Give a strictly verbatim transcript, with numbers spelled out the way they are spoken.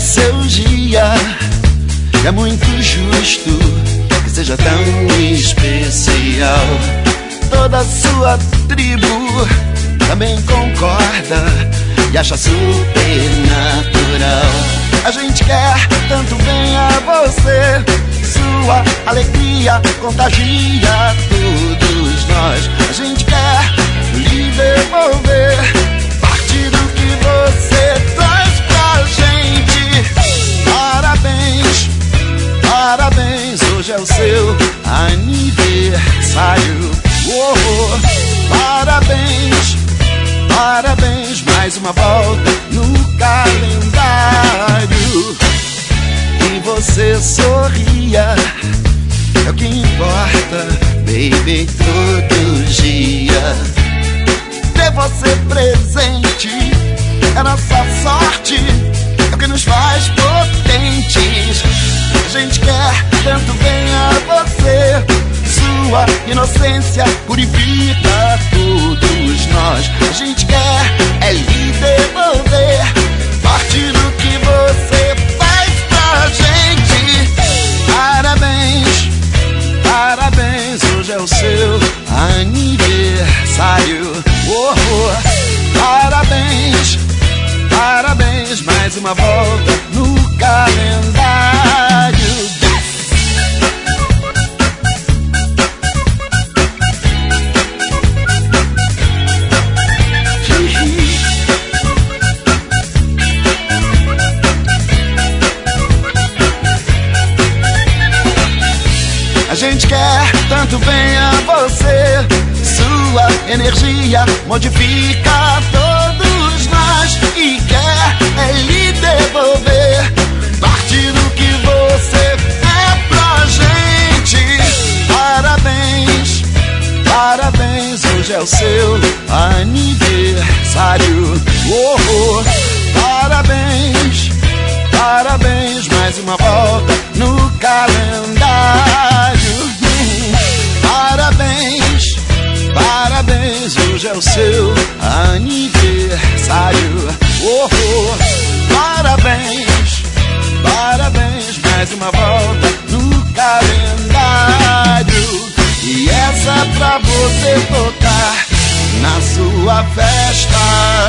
seu dia. É muito justo que seja tão especial. Toda a sua tribo também concorda e acha super natural. A gente quer tanto bem a você, sua alegria contagia todos nós. A gente quer lhe devolver parte do que você traz pra gente. Parabéns, parabéns, hoje é o seu aniversário. Oh, oh. Parabéns, parabéns, mais uma volta no calendário. E você sorria, é o que importa, baby, todo dia. Ter você presente é nossa sorte, é o que nos faz potentes. A gente quer tanto bem a você, sua inocência purifica todos nós. A gente quer é lhe devolver parte do que você faz pra gente. Parabéns, parabéns, hoje é o seu aniversário. Oh, oh. Parabéns, parabéns, mais uma volta no calendário. A gente quer tanto bem a você, sua energia modifica todos nós. E quer é lhe devolver parte do que você é pra gente. Parabéns, parabéns, hoje é o seu aniversário. Oh, oh. Parabéns, parabéns, mais uma volta no calendário. Parabéns, parabéns, hoje é o seu aniversário. Oh, oh. Parabéns, parabéns, mais uma volta no calendário. E essa é pra você tocar na sua festa.